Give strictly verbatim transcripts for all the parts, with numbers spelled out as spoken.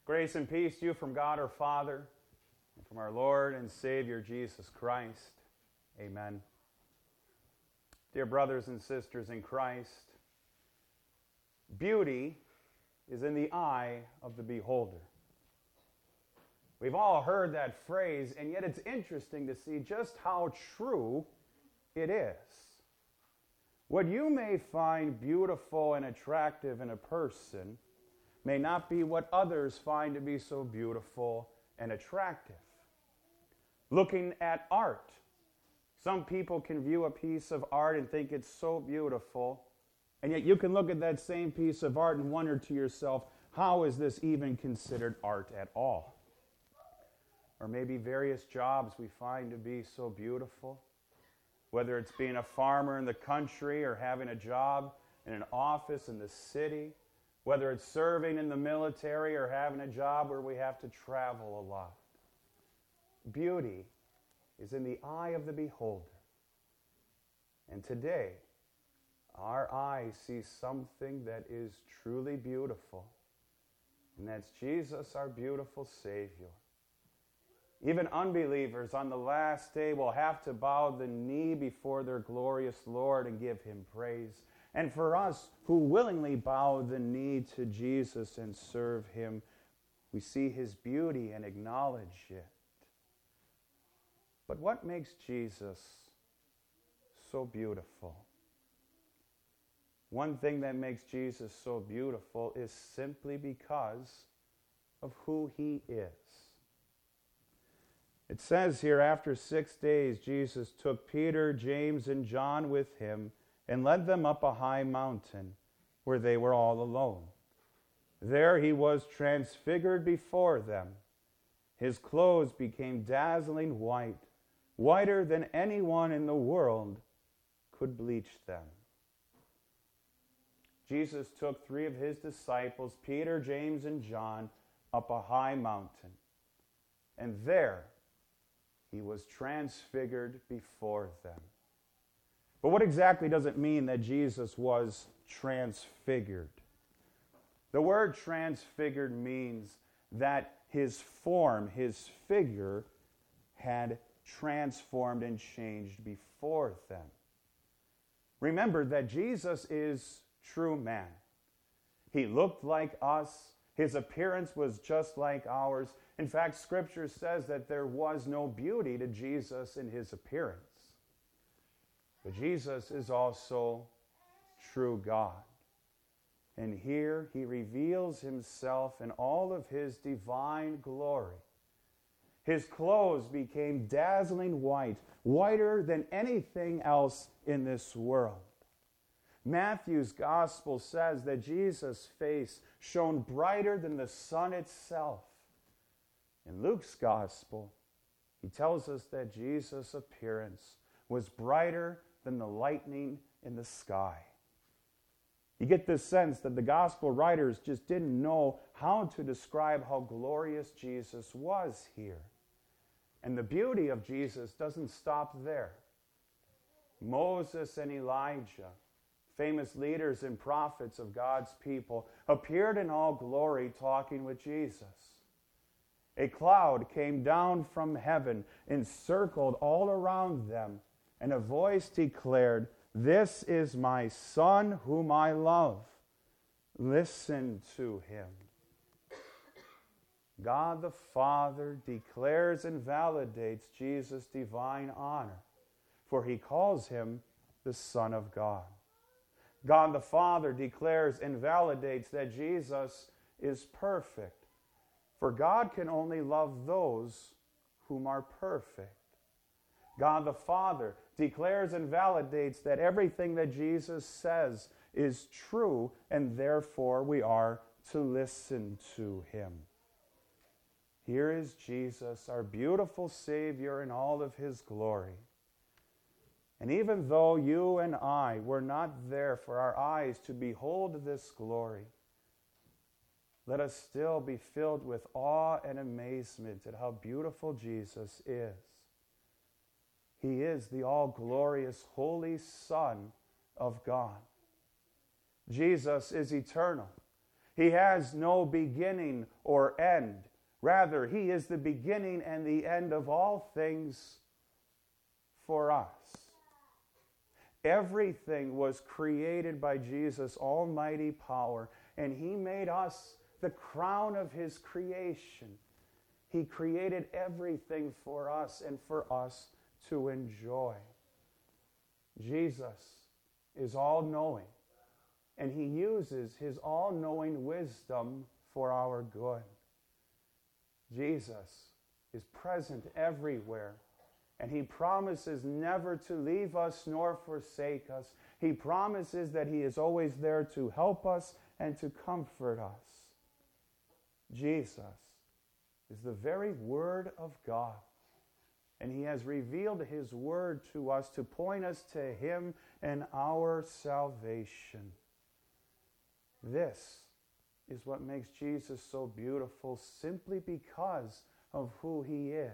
Grace and peace to you from God our Father and from our Lord and Savior Jesus Christ. Amen. Dear brothers and sisters in Christ, beauty is in the eye of the beholder. We've all heard that phrase, and yet it's interesting to see just how true it is. What you may find beautiful and attractive in a person may not be what others find to be so beautiful and attractive. Looking at art, some people can view a piece of art and think it's so beautiful, and yet you can look at that same piece of art and wonder to yourself, how is this even considered art at all? Or maybe various jobs we find to be so beautiful, whether it's being a farmer in the country or having a job in an office in the city, whether it's serving in the military or having a job where we have to travel a lot. Beauty is in the eye of the beholder. And today, our eye sees something that is truly beautiful, and that's Jesus, our beautiful Savior. Even unbelievers on the last day will have to bow the knee before their glorious Lord and give him praise. And for us who willingly bow the knee to Jesus and serve him, we see his beauty and acknowledge it. But what makes Jesus so beautiful? One thing that makes Jesus so beautiful is simply because of who he is. It says here, after six days, Jesus took Peter, James, and John with him and led them up a high mountain where they were all alone. There he was transfigured before them. His clothes became dazzling white, whiter than anyone in the world could bleach them. Jesus took three of his disciples, Peter, James, and John, up a high mountain. And there he was transfigured before them. But what exactly does it mean that Jesus was transfigured? The word transfigured means that his form, his figure, had transformed and changed before them. Remember that Jesus is true man. He looked like us. His appearance was just like ours. In fact, Scripture says that there was no beauty to Jesus in his appearance. But Jesus is also true God. And here he reveals himself in all of his divine glory. His clothes became dazzling white, whiter than anything else in this world. Matthew's gospel says that Jesus' face shone brighter than the sun itself. In Luke's gospel, he tells us that Jesus' appearance was brighter than the lightning in the sky. You get this sense that the gospel writers just didn't know how to describe how glorious Jesus was here. And the beauty of Jesus doesn't stop there. Moses and Elijah, famous leaders and prophets of God's people, appeared in all glory talking with Jesus. A cloud came down from heaven, encircled all around them, and a voice declared, "This is my Son whom I love. Listen to him." God the Father declares and validates Jesus' divine honor, for he calls him the Son of God. God the Father declares and validates that Jesus is perfect, for God can only love those whom are perfect. God the Father declares and validates that everything that Jesus says is true, and therefore we are to listen to him. Here is Jesus, our beautiful Savior in all of his glory. And even though you and I were not there for our eyes to behold this glory, let us still be filled with awe and amazement at how beautiful Jesus is. He is the all-glorious, holy Son of God. Jesus is eternal. He has no beginning or end. Rather, he is the beginning and the end of all things for us. Everything was created by Jesus' almighty power, and he made us the crown of his creation. He created everything for us and for us to enjoy. Jesus is all-knowing, and he uses his all-knowing wisdom for our good. Jesus is present everywhere, and he promises never to leave us nor forsake us. He promises that he is always there to help us and to comfort us. Jesus is the very Word of God, and he has revealed his Word to us to point us to him and our salvation. This is what makes Jesus so beautiful, simply because of who he is.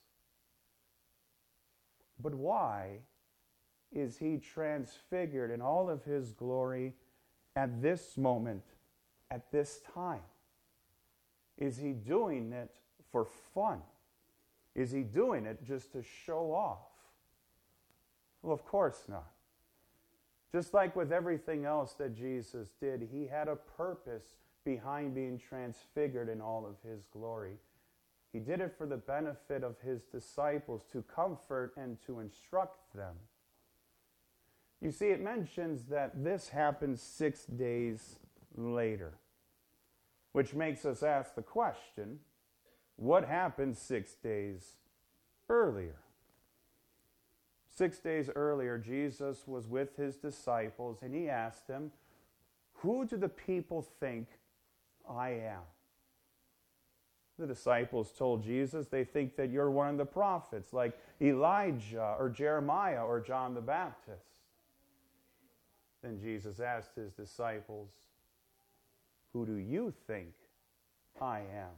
But why is he transfigured in all of his glory at this moment, at this time? Is he doing it for fun? Is he doing it just to show off? Well, of course not. Just like with everything else that Jesus did, he had a purpose behind being transfigured in all of his glory. He did it for the benefit of his disciples, to comfort and to instruct them. You see, it mentions that this happened six days later, which makes us ask the question, what happened six days earlier? Six days earlier, Jesus was with his disciples, and he asked them, "Who do the people think I am?" The disciples told Jesus they think that you're one of the prophets, like Elijah or Jeremiah or John the Baptist. Then Jesus asked his disciples, "Who do you think I am?"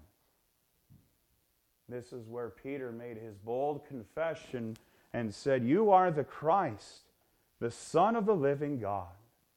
This is where Peter made his bold confession and said, "You are the Christ, the Son of the living God."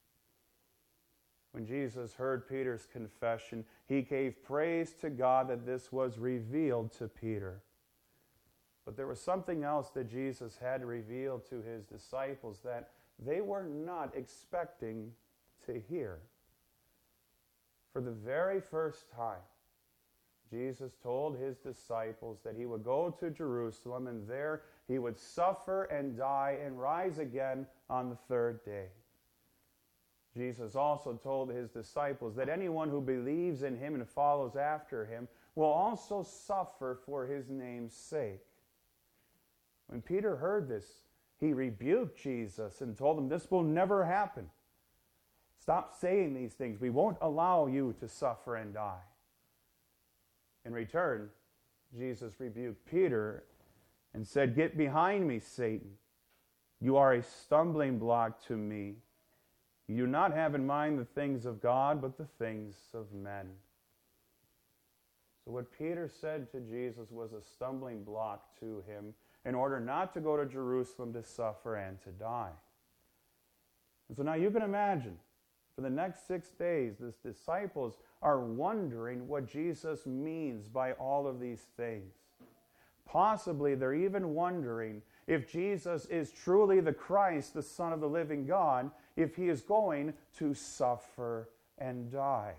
When Jesus heard Peter's confession, he gave praise to God that this was revealed to Peter. But there was something else that Jesus had revealed to his disciples that they were not expecting to hear. For the very first time, Jesus told his disciples that he would go to Jerusalem, and there he would suffer and die and rise again on the third day. Jesus also told his disciples that anyone who believes in him and follows after him will also suffer for his name's sake. When Peter heard this, he rebuked Jesus and told him, "This will never happen. Stop saying these things. We won't allow you to suffer and die." In return, Jesus rebuked Peter and said, "Get behind me, Satan. You are a stumbling block to me. You do not have in mind the things of God, but the things of men." So what Peter said to Jesus was a stumbling block to him in order not to go to Jerusalem to suffer and to die. And so now you can imagine, for the next six days, the disciples are wondering what Jesus means by all of these things. Possibly they're even wondering if Jesus is truly the Christ, the Son of the living God, if he is going to suffer and die.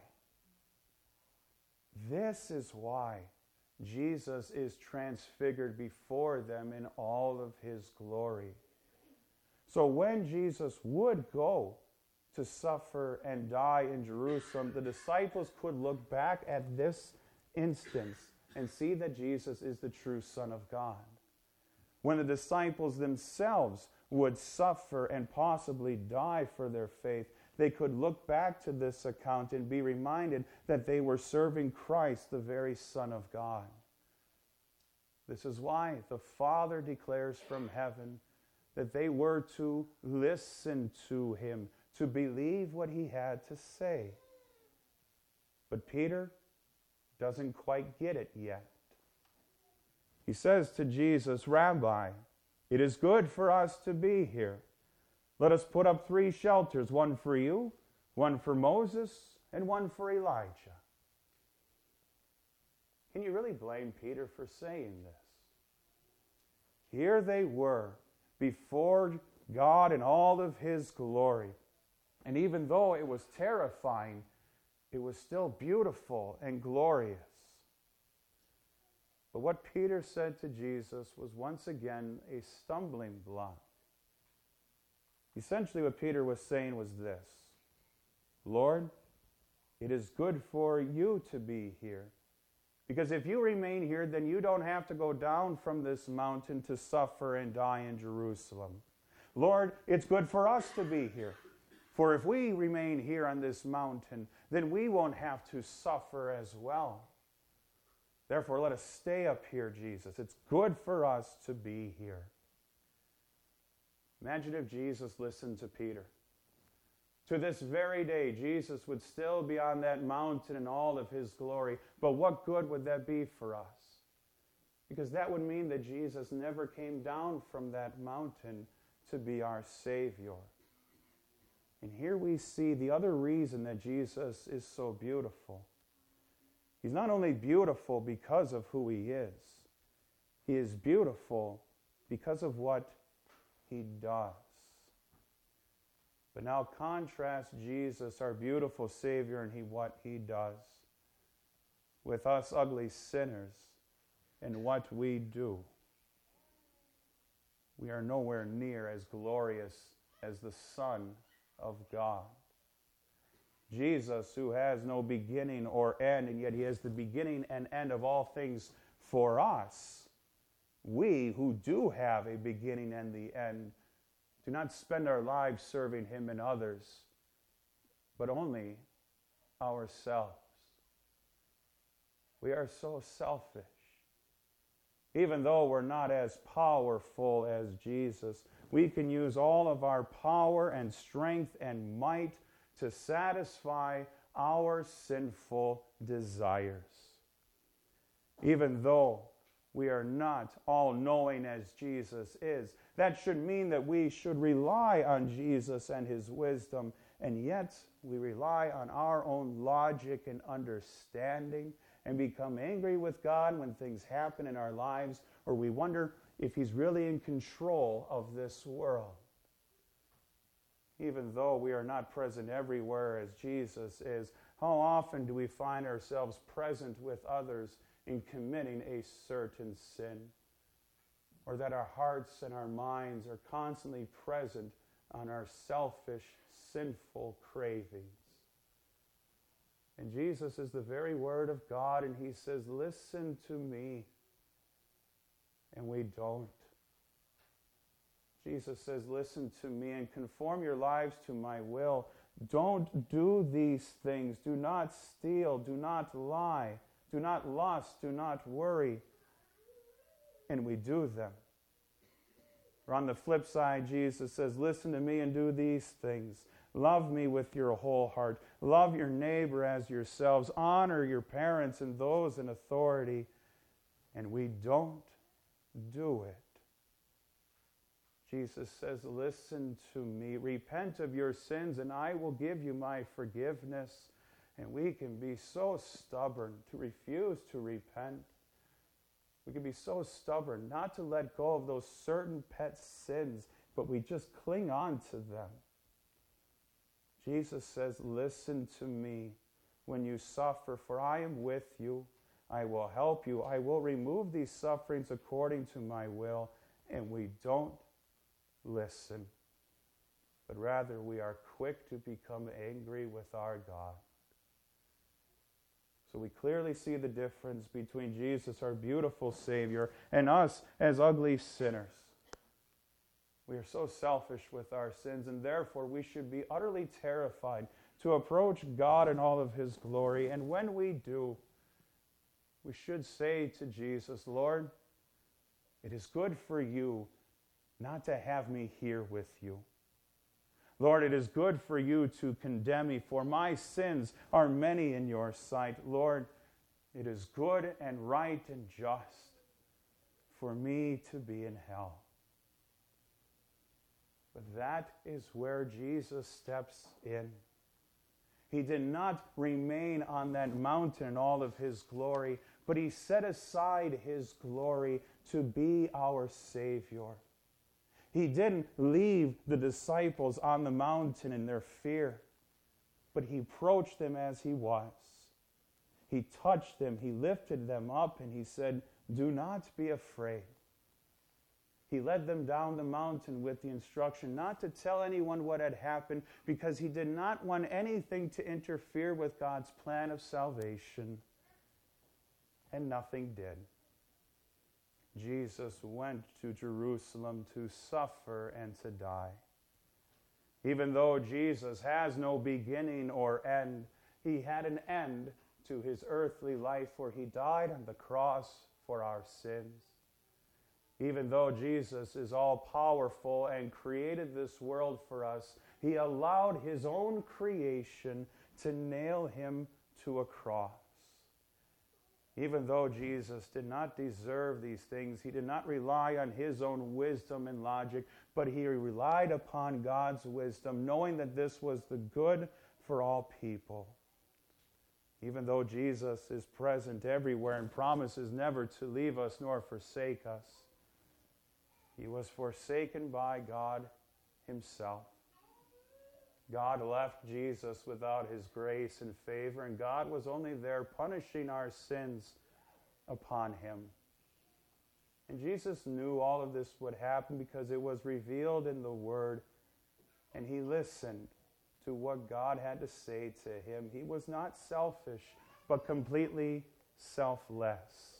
This is why Jesus is transfigured before them in all of his glory. So when Jesus would go to suffer and die in Jerusalem, the disciples could look back at this instance and see that Jesus is the true Son of God. When the disciples themselves would suffer and possibly die for their faith, they could look back to this account and be reminded that they were serving Christ, the very Son of God. This is why the Father declares from heaven that they were to listen to him, to believe what he had to say. But Peter doesn't quite get it yet. He says to Jesus, "Rabbi, it is good for us to be here. Let us put up three shelters, one for you, one for Moses, and one for Elijah. Can you really blame Peter for saying this? Here they were before God in all of his glory. And even though it was terrifying, it was still beautiful and glorious. But what Peter said to Jesus was once again a stumbling block. Essentially what Peter was saying was this: Lord, it is good for you to be here. Because if you remain here, then you don't have to go down from this mountain to suffer and die in Jerusalem. Lord, it's good for us to be here. For if we remain here on this mountain, then we won't have to suffer as well. Therefore, let us stay up here, Jesus. It's good for us to be here. Imagine if Jesus listened to Peter. To this very day, Jesus would still be on that mountain in all of his glory. But what good would that be for us? Because that would mean that Jesus never came down from that mountain to be our Savior. And here we see the other reason that Jesus is so beautiful. He's not only beautiful because of who he is. He is beautiful because of what he does. But now contrast Jesus, our beautiful Savior, and he, what he does with us ugly sinners and what we do. We are nowhere near as glorious as the Son of God. Jesus, who has no beginning or end, and yet he has the beginning and end of all things for us. We, who do have a beginning and the end, do not spend our lives serving him and others, but only ourselves. We are so selfish. Even though we're not as powerful as Jesus, we can use all of our power and strength and might to satisfy our sinful desires. Even though we are not all-knowing as Jesus is, that should mean that we should rely on Jesus and his wisdom, and yet we rely on our own logic and understanding and become angry with God when things happen in our lives, or we wonder if he's really in control of this world. Even though we are not present everywhere as Jesus is, how often do we find ourselves present with others in committing a certain sin? Or that our hearts and our minds are constantly present on our selfish, sinful cravings. And Jesus is the very Word of God, and he says, listen to me. And we don't. Jesus says, listen to me and conform your lives to my will. Don't do these things. Do not steal. Do not lie. Do not lust. Do not worry. And we do them. Or on the flip side, Jesus says, listen to me and do these things. Love me with your whole heart. Love your neighbor as yourselves. Honor your parents and those in authority. And we don't do it. Jesus says, listen to me. Repent of your sins and I will give you my forgiveness. And we can be so stubborn to refuse to repent. We can be so stubborn not to let go of those certain pet sins, but we just cling on to them. Jesus says, listen to me when you suffer, for I am with you. I will help you. I will remove these sufferings according to my will. And we don't listen, but rather we are quick to become angry with our God. So we clearly see the difference between Jesus, our beautiful Savior, and us as ugly sinners. We are so selfish with our sins, and therefore we should be utterly terrified to approach God in all of his glory. And when we do, we should say to Jesus, Lord, it is good for you not to have me here with you. Lord, it is good for you to condemn me, for my sins are many in your sight. Lord, it is good and right and just for me to be in hell. But that is where Jesus steps in. He did not remain on that mountain in all of his glory, but he set aside his glory to be our Savior. He didn't leave the disciples on the mountain in their fear, but he approached them as he was. He touched them, he lifted them up, and he said, "Do not be afraid." He led them down the mountain with the instruction not to tell anyone what had happened, because he did not want anything to interfere with God's plan of salvation. And nothing did. Jesus went to Jerusalem to suffer and to die. Even though Jesus has no beginning or end, he had an end to his earthly life, for he died on the cross for our sins. Even though Jesus is all-powerful and created this world for us, he allowed his own creation to nail him to a cross. Even though Jesus did not deserve these things, he did not rely on his own wisdom and logic, but he relied upon God's wisdom, knowing that this was the good for all people. Even though Jesus is present everywhere and promises never to leave us nor forsake us, he was forsaken by God himself. God left Jesus without his grace and favor, and God was only there punishing our sins upon him. And Jesus knew all of this would happen because it was revealed in the Word, and he listened to what God had to say to him. He was not selfish, but completely selfless.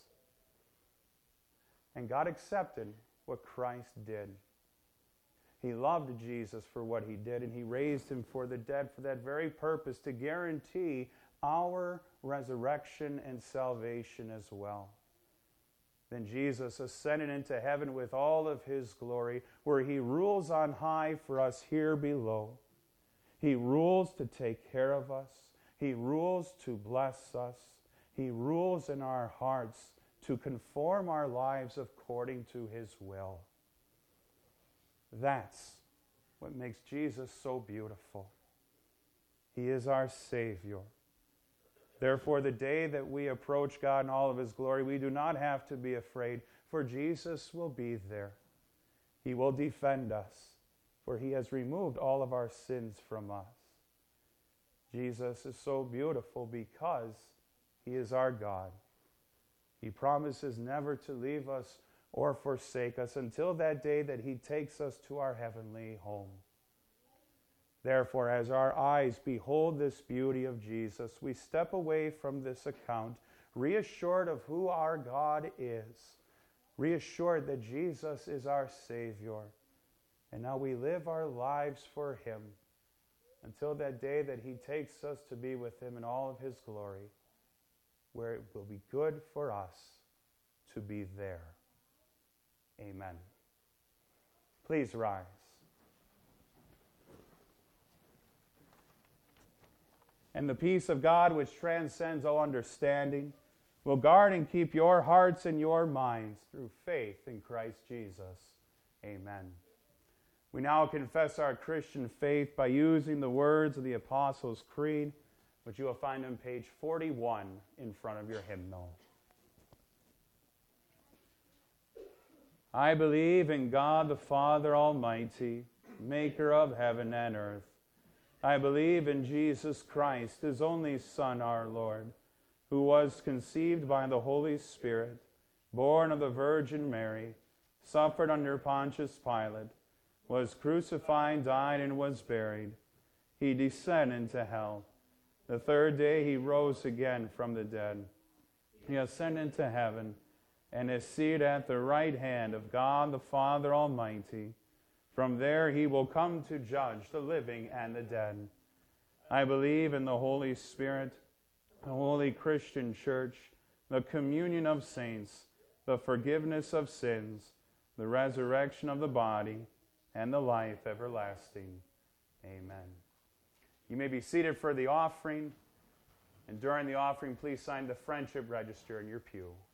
And God accepted what Christ did. He loved Jesus for what he did, and he raised him for the dead for that very purpose, to guarantee our resurrection and salvation as well. Then Jesus ascended into heaven with all of his glory, where he rules on high for us here below. He rules to take care of us. He rules to bless us. He rules in our hearts to conform our lives according to his will. That's what makes Jesus so beautiful. He is our Savior. Therefore, the day that we approach God in all of his glory, we do not have to be afraid, for Jesus will be there. He will defend us, for he has removed all of our sins from us. Jesus is so beautiful because he is our God. He promises never to leave us or forsake us until that day that he takes us to our heavenly home. Therefore, as our eyes behold this beauty of Jesus, we step away from this account, reassured of who our God is, reassured that Jesus is our Savior, and now we live our lives for him until that day that he takes us to be with him in all of his glory, where it will be good for us to be there. Amen. Please rise. And the peace of God, which transcends all understanding, will guard and keep your hearts and your minds through faith in Christ Jesus. Amen. We now confess our Christian faith by using the words of the Apostles' Creed, which you will find on page forty-one in front of your hymnal. I believe in God the Father Almighty, maker of heaven and earth. I believe in Jesus Christ, his only Son, our Lord, who was conceived by the Holy Spirit, born of the Virgin Mary, suffered under Pontius Pilate, was crucified, died, and was buried. He descended into hell. The third day he rose again from the dead. He ascended into heaven, and is seated at the right hand of God the Father Almighty. From there he will come to judge the living and the dead. I believe in the Holy Spirit, the holy Christian church, the communion of saints, the forgiveness of sins, the resurrection of the body, and the life everlasting. Amen. You may be seated for the offering, and during the offering, please sign the friendship register in your pew.